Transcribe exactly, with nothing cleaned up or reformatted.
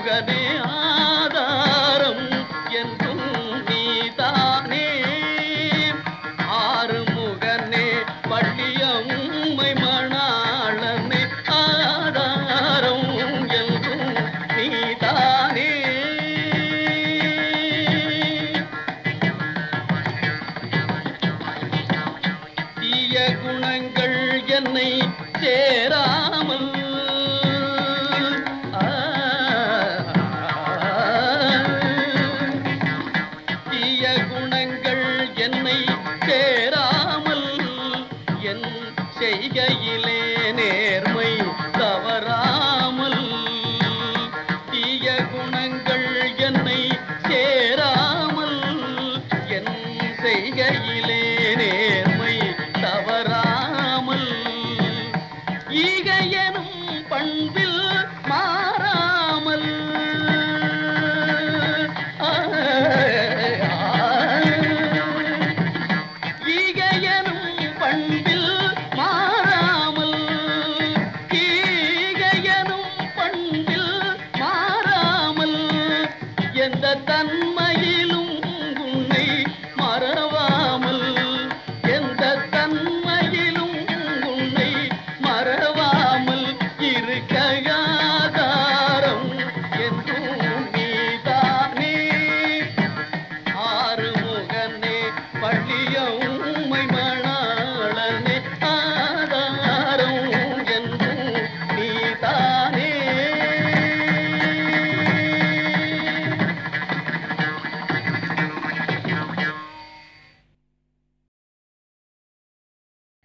ஆறுமுகனே ஆதாரம் என்றும் நீதானே. ஆறுமுகனே பள்ளியம்மை மணாளனே ஆதாரம் என்றும் நீதானே. தீய குணங்கள் என்னை சேராமல் தீய குணங்கள் என்னை சேராமல் என் செய்கையிலே நேர்மை தவறாமல். தீய குணங்கள் என்னை சேராமல் என் செய்கையிலே நேர்மை தவறாமல். ஈகையனும் பண்பில் மாறாமல் ஈகையனும் பண்பில் மாறாமல் ஈகையனும் பண்பில் மாறாமல் எந்த தன்